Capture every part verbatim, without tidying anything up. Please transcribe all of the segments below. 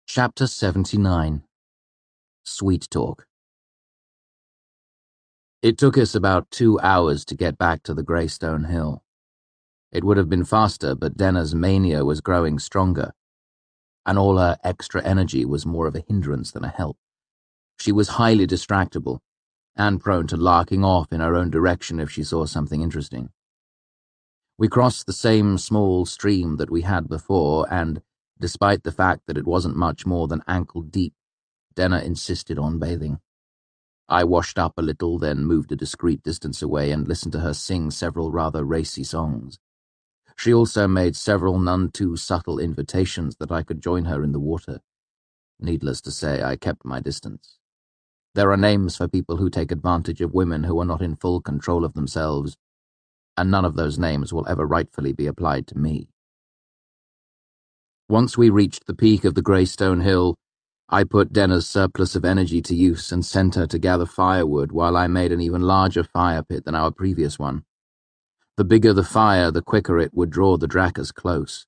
Chapter seventy-nine. Sweet Talk. It took us about two hours to get back to the Greystone Hill. It would have been faster, but Denna's mania was growing stronger, and all her extra energy was more of a hindrance than a help. She was highly distractible, and prone to larking off in her own direction if she saw something interesting. We crossed the same small stream that we had before, and, despite the fact that it wasn't much more than ankle-deep, Denna insisted on bathing. I washed up a little, then moved a discreet distance away and listened to her sing several rather racy songs. She also made several none too subtle invitations that I could join her in the water. Needless to say, I kept my distance. There are names for people who take advantage of women who are not in full control of themselves, and none of those names will ever rightfully be applied to me. Once we reached the peak of the Greystone Hill, I put Denna's surplus of energy to use and sent her to gather firewood while I made an even larger fire pit than our previous one. The bigger the fire, the quicker it would draw the drakkars close.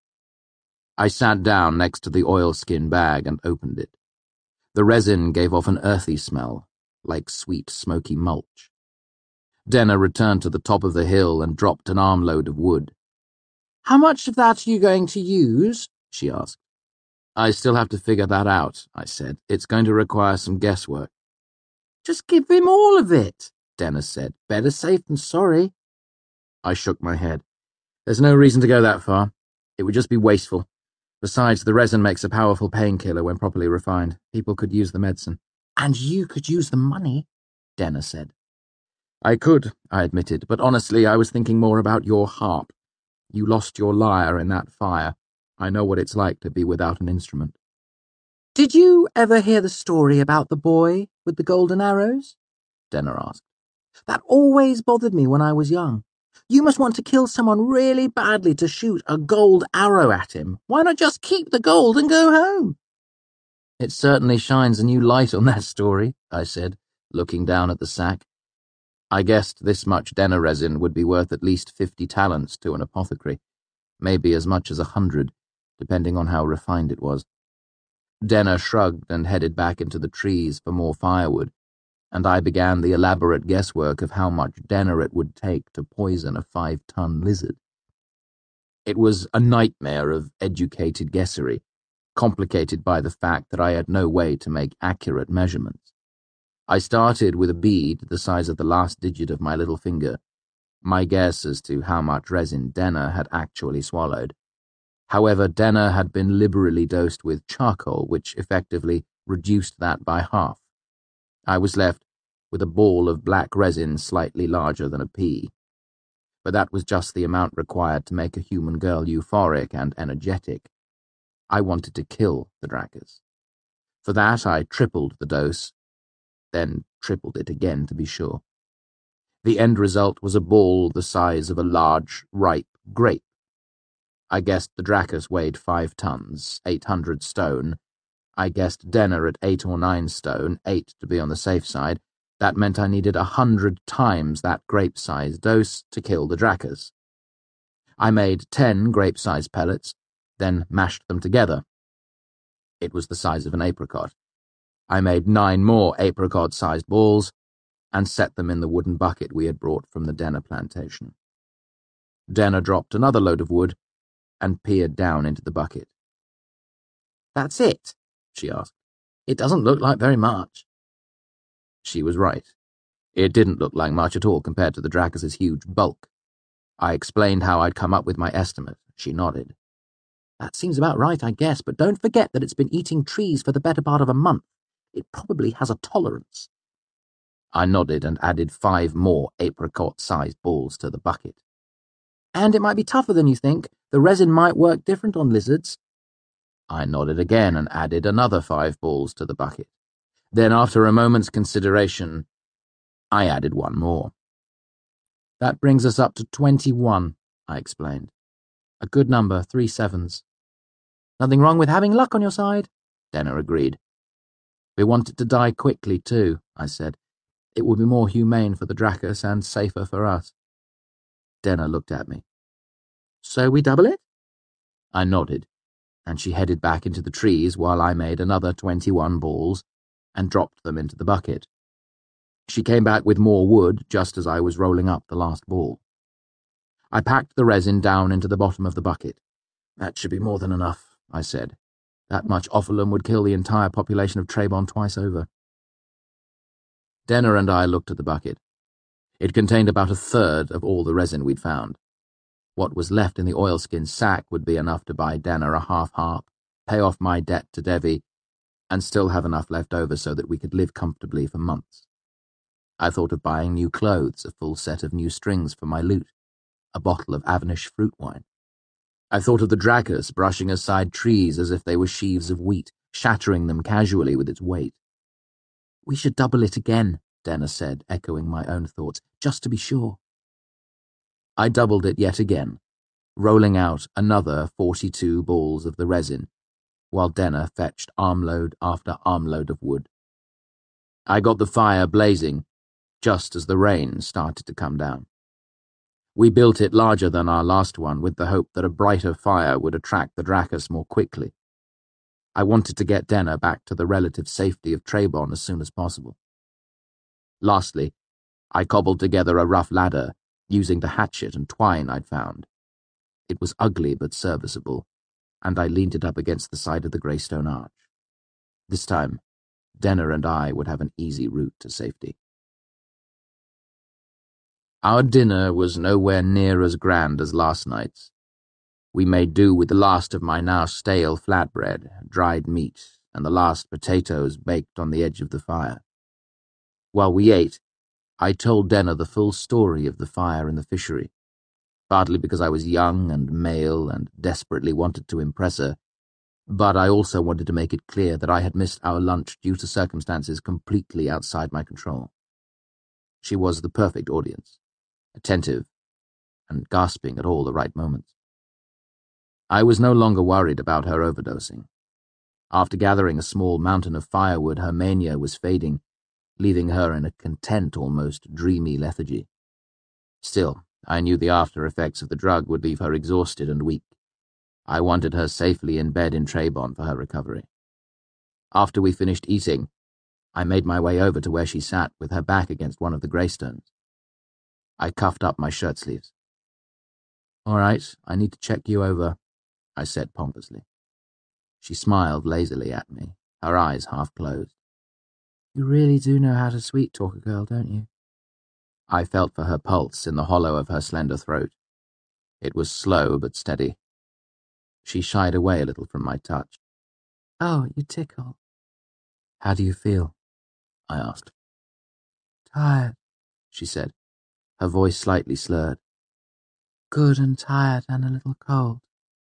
I sat down next to the oilskin bag and opened it. The resin gave off an earthy smell, like sweet, smoky mulch. Denna returned to the top of the hill and dropped an armload of wood. "How much of that are you going to use?" she asked. "I still have to figure that out," I said. "It's going to require some guesswork." "Just give him all of it," Denna said. "Better safe than sorry." I shook my head. "There's no reason to go that far. It would just be wasteful. Besides, the resin makes a powerful painkiller when properly refined. People could use the medicine." "And you could use the money," Denna said. "I could," I admitted, "but honestly, I was thinking more about your harp. You lost your lyre in that fire. I know what it's like to be without an instrument." "Did you ever hear the story about the boy with the golden arrows?" Denna asked. "That always bothered me when I was young. You must want to kill someone really badly to shoot a gold arrow at him. Why not just keep the gold and go home?" "It certainly shines a new light on that story," I said, looking down at the sack. I guessed this much Denna resin would be worth at least fifty talents to an apothecary, maybe as much as a hundred, depending on how refined it was. Denna shrugged and headed back into the trees for more firewood, and I began the elaborate guesswork of how much Denna it would take to poison a five-ton lizard. It was a nightmare of educated guessery, complicated by the fact that I had no way to make accurate measurements. I started with a bead the size of the last digit of my little finger, my guess as to how much resin Denna had actually swallowed. However, Denna had been liberally dosed with charcoal, which effectively reduced that by half. I was left with a ball of black resin slightly larger than a pea. But that was just the amount required to make a human girl euphoric and energetic. I wanted to kill the drakkars. For that, I tripled the dose, then tripled it again to be sure. The end result was a ball the size of a large, ripe grape. I guessed the drakkars weighed five tons, eight hundred stone. I guessed Denna at eight or nine stone, eight to be on the safe side. That meant I needed a hundred times that grape-sized dose to kill the drakkars. I made ten grape-sized pellets, then mashed them together. It was the size of an apricot. I made nine more apricot-sized balls and set them in the wooden bucket we had brought from the Denna plantation. Denna dropped another load of wood and peered down into the bucket. "That's it?" she asked. "It doesn't look like very much." She was right. It didn't look like much at all compared to the drakkars' huge bulk. I explained how I'd come up with my estimate. She nodded. "That seems about right, I guess, but don't forget that it's been eating trees for the better part of a month. It probably has a tolerance." I nodded and added five more apricot-sized balls to the bucket. "And it might be tougher than you think. The resin might work different on lizards." I nodded again and added another five balls to the bucket. Then, after a moment's consideration, I added one more. "That brings us up to twenty-one, I explained. "A good number, three sevens." "Nothing wrong with having luck on your side," Denna agreed. "We want it to die quickly, too," I said. "It would be more humane for the drakkars and safer for us." Denna looked at me. "So we double it?" I nodded. and she headed back into the trees while I made another twenty-one balls and dropped them into the bucket. She came back with more wood just as I was rolling up the last ball. I packed the resin down into the bottom of the bucket. That should be more than enough, I said. That much ophalum would kill the entire population of Trebon twice over. Denner and I looked at the bucket. It contained about a third of all the resin we'd found. What was left in the oilskin sack would be enough to buy Denner a half-harp, pay off my debt to Devi, and still have enough left over so that we could live comfortably for months. I thought of buying new clothes, a full set of new strings for my lute, a bottle of Avanish fruit wine. I thought of the Drakus brushing aside trees as if they were sheaves of wheat, shattering them casually with its weight. "We should double it again," Denner said, echoing my own thoughts, "just to be sure." I doubled it yet again, rolling out another forty-two balls of the resin, while Denner fetched armload after armload of wood. I got the fire blazing just as the rain started to come down. We built it larger than our last one with the hope that a brighter fire would attract the Drakus more quickly. I wanted to get Denner back to the relative safety of Trebon as soon as possible. Lastly, I cobbled together a rough ladder using the hatchet and twine I'd found. It was ugly but serviceable, and I leaned it up against the side of the Greystone Arch. This time, Denner and I would have an easy route to safety. Our dinner was nowhere near as grand as last night's. We made do with the last of my now stale flatbread, dried meat, and the last potatoes baked on the edge of the fire. While we ate, I told Denner the full story of the fire in the fishery, partly because I was young and male and desperately wanted to impress her, but I also wanted to make it clear that I had missed our lunch due to circumstances completely outside my control. She was the perfect audience, attentive and gasping at all the right moments. I was no longer worried about her overdosing. After gathering a small mountain of firewood, her mania was fading, leaving her in a content, almost dreamy lethargy. Still, I knew the after effects of the drug would leave her exhausted and weak. I wanted her safely in bed in Trebon for her recovery. After we finished eating, I made my way over to where she sat with her back against one of the greystones. I cuffed up my shirt sleeves. "All right, I need to check you over," I said pompously. She smiled lazily at me, her eyes half closed. "You really do know how to sweet-talk a girl, don't you?" I felt for her pulse in the hollow of her slender throat. It was slow but steady. She shied away a little from my touch. "Oh, you tickle." "How do you feel?" I asked. "Tired," she said, her voice slightly slurred. "Good and tired and a little cold."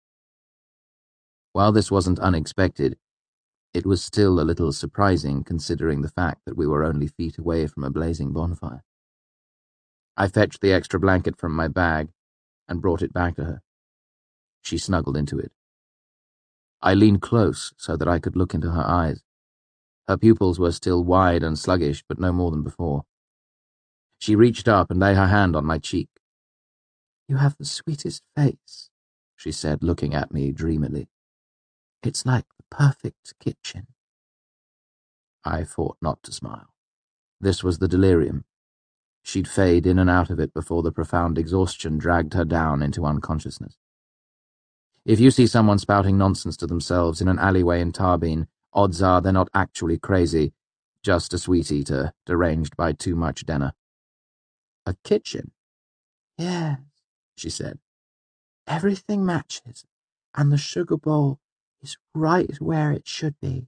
While this wasn't unexpected, it was still a little surprising considering the fact that we were only feet away from a blazing bonfire. I fetched the extra blanket from my bag and brought it back to her. She snuggled into it. I leaned close so that I could look into her eyes. Her pupils were still wide and sluggish, but no more than before. She reached up and lay her hand on my cheek. "You have the sweetest face," she said, looking at me dreamily. "It's like the perfect kitchen." I fought not to smile. This was the delirium. She'd fade in and out of it before the profound exhaustion dragged her down into unconsciousness. If you see someone spouting nonsense to themselves in an alleyway in Tarbeen, odds are they're not actually crazy, just a sweet-eater deranged by too much Denner. "A kitchen?" "Yes," she said. "Everything matches, and the sugar bowl is right where it should be."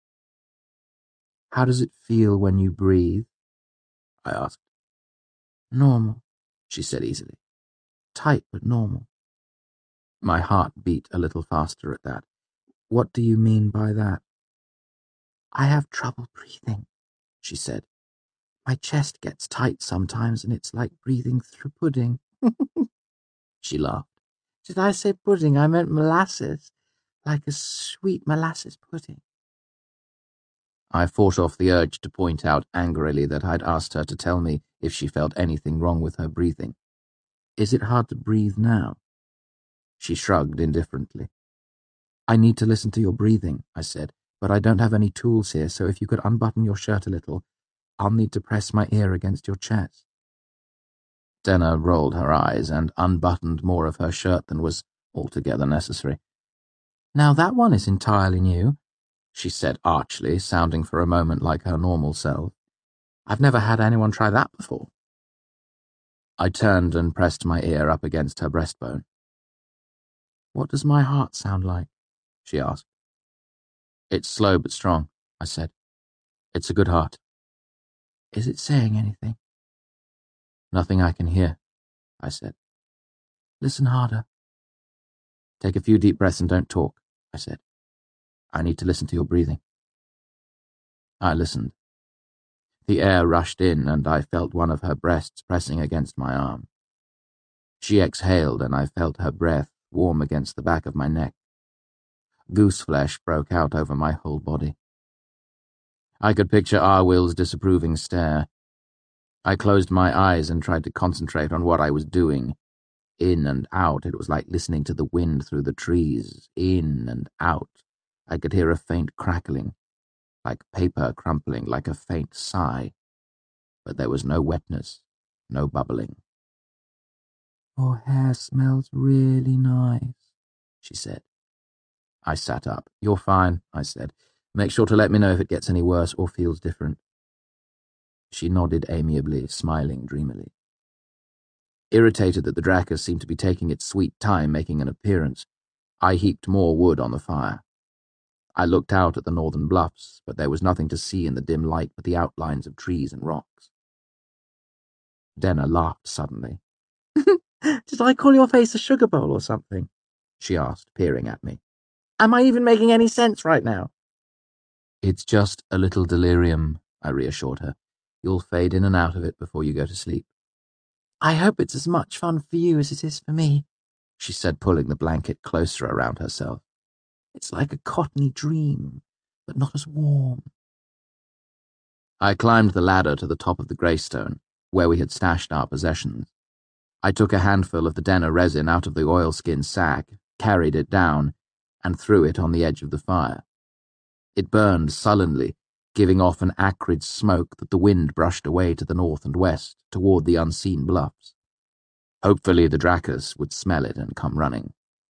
"How does it feel when you breathe?" I asked. "Normal," she said easily. "Tight but normal." My heart beat a little faster at that. "What do you mean by that?" "I have trouble breathing," she said. "My chest gets tight sometimes, and it's like breathing through pudding." She laughed. "Did I say pudding? I meant molasses, like a sweet molasses pudding." I fought off the urge to point out angrily that I'd asked her to tell me if she felt anything wrong with her breathing. "Is it hard to breathe now?" She shrugged indifferently. I need to listen to your breathing, I said, but I don't have any tools here, so if you could unbutton your shirt a little, I'll need to press my ear against your chest. Denna rolled her eyes and unbuttoned more of her shirt than was altogether necessary. Now that one is entirely new, she said archly, sounding for a moment like her normal self. I've never had anyone try that before. I turned and pressed my ear up against her breastbone. What does my heart sound like? She asked. It's slow but strong, I said. It's a good heart. Is it saying anything? Nothing I can hear, I said. Listen harder. Take a few deep breaths and don't talk, I said. I need to listen to your breathing. I listened. The air rushed in and I felt one of her breasts pressing against my arm. She exhaled and I felt her breath warm against the back of my neck. Gooseflesh broke out over my whole body. I could picture Arwyll's disapproving stare. I closed my eyes and tried to concentrate on what I was doing. In and out, it was like listening to the wind through the trees. In and out. I could hear a faint crackling, like paper crumpling, like a faint sigh. But there was no wetness, no bubbling. Your hair smells really nice, she said. I sat up. You're fine, I said. Make sure to let me know if it gets any worse or feels different. She nodded amiably, smiling dreamily. Irritated that the Dracus seemed to be taking its sweet time making an appearance, I heaped more wood on the fire. I looked out at the northern bluffs, but there was nothing to see in the dim light but the outlines of trees and rocks. Denna laughed suddenly. Did I call your face a sugar bowl or something? She asked, peering at me. Am I even making any sense right now? It's just a little delirium, I reassured her. You'll fade in and out of it before you go to sleep. I hope it's as much fun for you as it is for me, she said, pulling the blanket closer around herself. It's like a cottony dream, but not as warm. I climbed the ladder to the top of the greystone, where we had stashed our possessions. I took a handful of the Denna resin out of the oilskin sack, carried it down, and threw it on the edge of the fire. It burned sullenly, giving off an acrid smoke that the wind brushed away to the north and west, toward the unseen bluffs. Hopefully the Dracus would smell it and come running.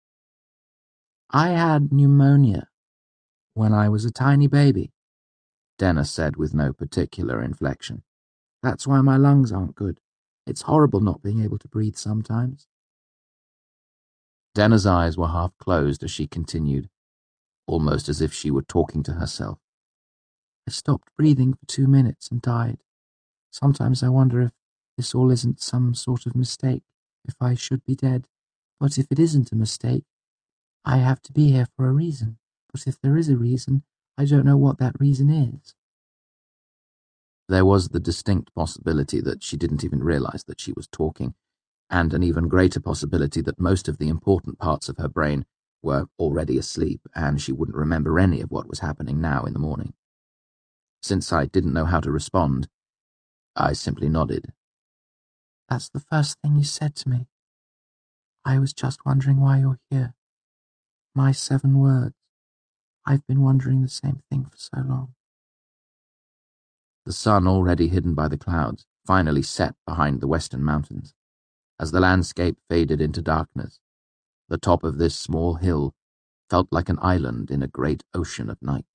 I had pneumonia when I was a tiny baby, Denna said with no particular inflection. That's why my lungs aren't good. It's horrible not being able to breathe sometimes. Denna's eyes were half closed as she continued, almost as if she were talking to herself. I stopped breathing for two minutes and died. Sometimes I wonder if this all isn't some sort of mistake, if I should be dead. But if it isn't a mistake, I have to be here for a reason. But if there is a reason, I don't know what that reason is. There was the distinct possibility that she didn't even realize that she was talking, and an even greater possibility that most of the important parts of her brain were already asleep and she wouldn't remember any of what was happening now in the morning. Since I didn't know how to respond, I simply nodded. That's the first thing you said to me. I was just wondering why you're here. My seven words. I've been wondering the same thing for so long. The sun, already hidden by the clouds, finally set behind the western mountains. As the landscape faded into darkness, the top of this small hill felt like an island in a great ocean of night.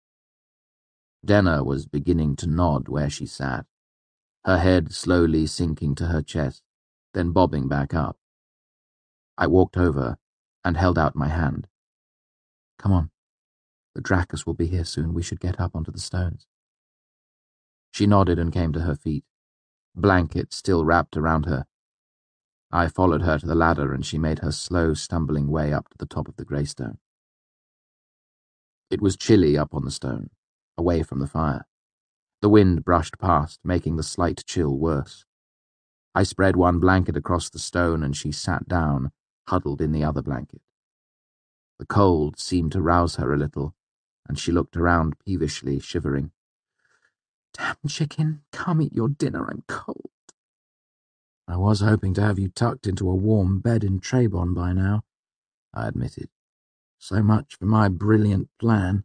Denna was beginning to nod where she sat, her head slowly sinking to her chest, then bobbing back up. I walked over and held out my hand. Come on. The Dracus will be here soon. We should get up onto the stones. She nodded and came to her feet, blanket still wrapped around her. I followed her to the ladder and she made her slow, stumbling way up to the top of the greystone. It was chilly up on the stone, away from the fire. The wind brushed past, making the slight chill worse. I spread one blanket across the stone and she sat down, huddled in the other blanket. The cold seemed to rouse her a little, and she looked around peevishly, shivering. Damn chicken, come eat your dinner, I'm cold. I was hoping to have you tucked into a warm bed in Trebon by now, I admitted. So much for my brilliant plan.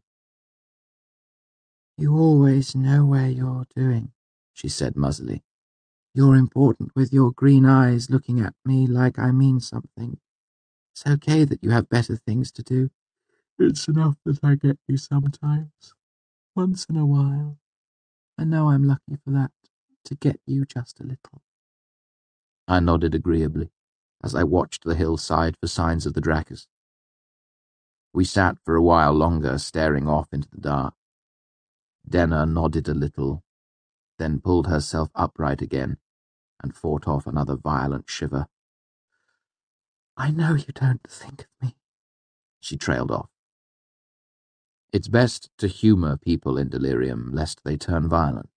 You always know where you're doing, she said muzzily. You're important with your green eyes looking at me like I mean something. It's okay that you have better things to do. It's enough that I get you sometimes. Once in a while. I know I'm lucky for that, to get you just a little. I nodded agreeably as I watched the hillside for signs of the Drakkars. We sat for a while longer, staring off into the dark. Denna nodded a little, then pulled herself upright again and fought off another violent shiver. I know you don't think of me, she trailed off. It's best to humour people in delirium, lest they turn violent.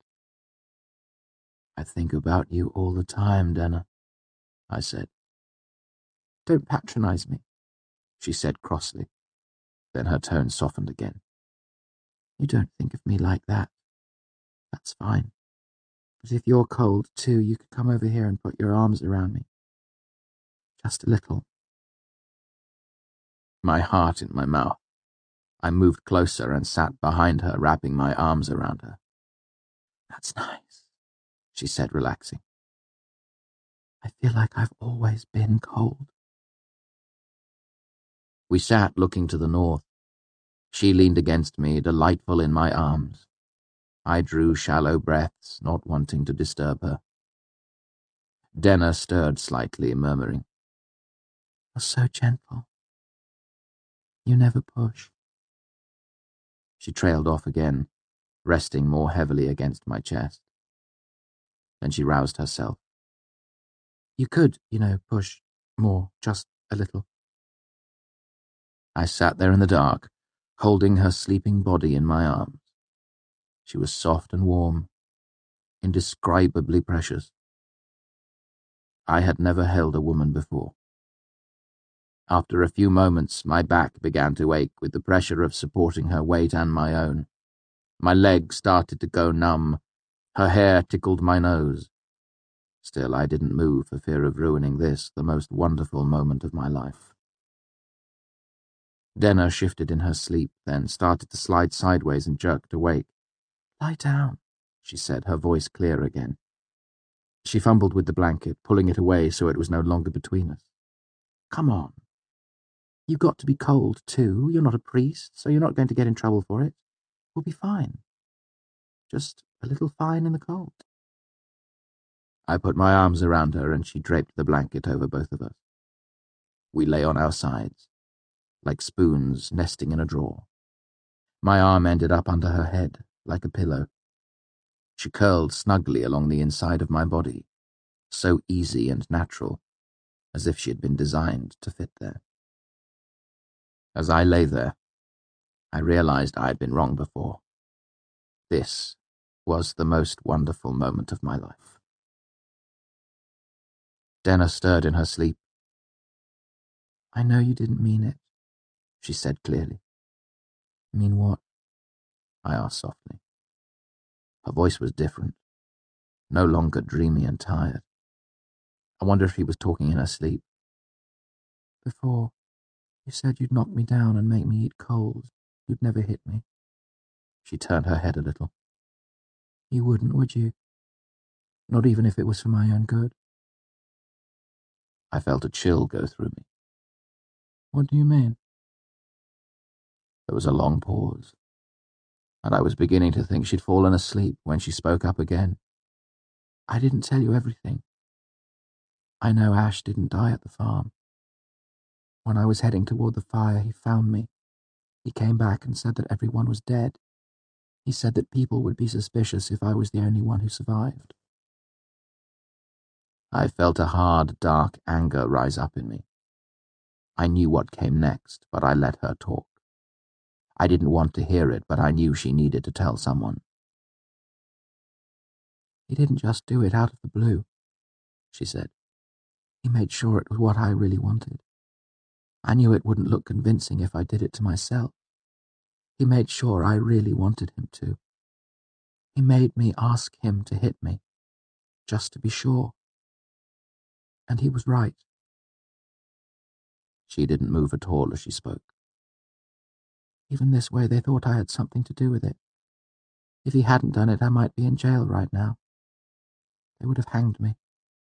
I think about you all the time, Denna, I said. Don't patronise me, she said crossly. Then her tone softened again. You don't think of me like that. That's fine. But if you're cold too, you could come over here and put your arms around me. Just a little. My heart in my mouth. I moved closer and sat behind her, wrapping my arms around her. That's nice, she said, relaxing. I feel like I've always been cold. We sat looking to the north. She leaned against me, delightful in my arms. I drew shallow breaths, not wanting to disturb her. Denna stirred slightly, murmuring, You're so gentle. You never push. She trailed off again, resting more heavily against my chest. Then she roused herself. You could, you know, push more, just a little. I sat there in the dark, holding her sleeping body in my arms. She was soft and warm, indescribably precious. I had never held a woman before. After a few moments, my back began to ache with the pressure of supporting her weight and my own. My legs started to go numb. Her hair tickled my nose. Still, I didn't move for fear of ruining this, the most wonderful moment of my life. Denna shifted in her sleep, then started to slide sideways and jerked awake. Lie down, she said, her voice clear again. She fumbled with the blanket, pulling it away so it was no longer between us. Come on. You've got to be cold, too. You're not a priest, so you're not going to get in trouble for it. We'll be fine. Just a little fine in the cold. I put my arms around her and she draped the blanket over both of us. We lay on our sides, like spoons nesting in a drawer. My arm ended up under her head, like a pillow. She curled snugly along the inside of my body, so easy and natural, as if she had been designed to fit there. As I lay there, I realized I had been wrong before. This was the most wonderful moment of my life. Denna stirred in her sleep. I know you didn't mean it, she said clearly. Mean what? I asked softly. Her voice was different, no longer dreamy and tired. I wonder if she was talking in her sleep. Before, you said you'd knock me down and make me eat coals. You'd never hit me. She turned her head a little. You wouldn't, would you? Not even if it was for my own good? I felt a chill go through me. What do you mean? There was a long pause, and I was beginning to think she'd fallen asleep when she spoke up again. I didn't tell you everything. I know Ash didn't die at the farm. When I was heading toward the fire, he found me. He came back and said that everyone was dead. He said that people would be suspicious if I was the only one who survived. I felt a hard, dark anger rise up in me. I knew what came next, but I let her talk. I didn't want to hear it, but I knew she needed to tell someone. He didn't just do it out of the blue, she said. He made sure it was what I really wanted. I knew it wouldn't look convincing if I did it to myself. He made sure I really wanted him to. He made me ask him to hit me, just to be sure. And he was right. She didn't move at all as she spoke. Even this way, they thought I had something to do with it. If he hadn't done it, I might be in jail right now. They would have hanged me.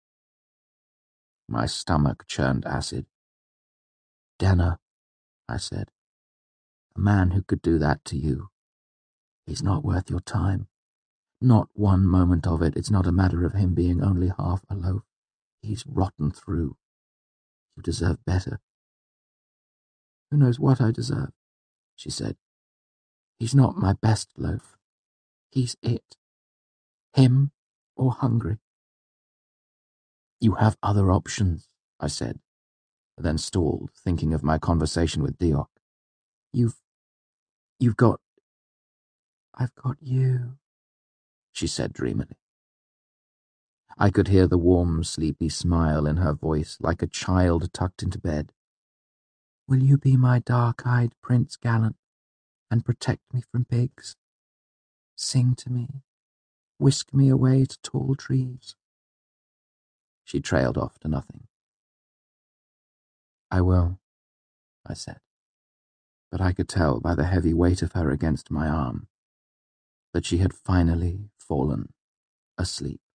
My stomach churned acid. Denner, I said. A man who could do that to you. He's not worth your time. Not one moment of it. It's not a matter of him being only half a loaf. He's rotten through. You deserve better. Who knows what I deserve, she said. He's not my best loaf. He's it. Him or hungry. You have other options, I said, then stalled, thinking of my conversation with Deoch. You've... you've got... I've got you, she said dreamily. I could hear the warm, sleepy smile in her voice, like a child tucked into bed. Will you be my dark-eyed Prince Gallant and protect me from pigs? Sing to me. Whisk me away to tall trees. She trailed off to nothing. I will, I said, but I could tell by the heavy weight of her against my arm that she had finally fallen asleep.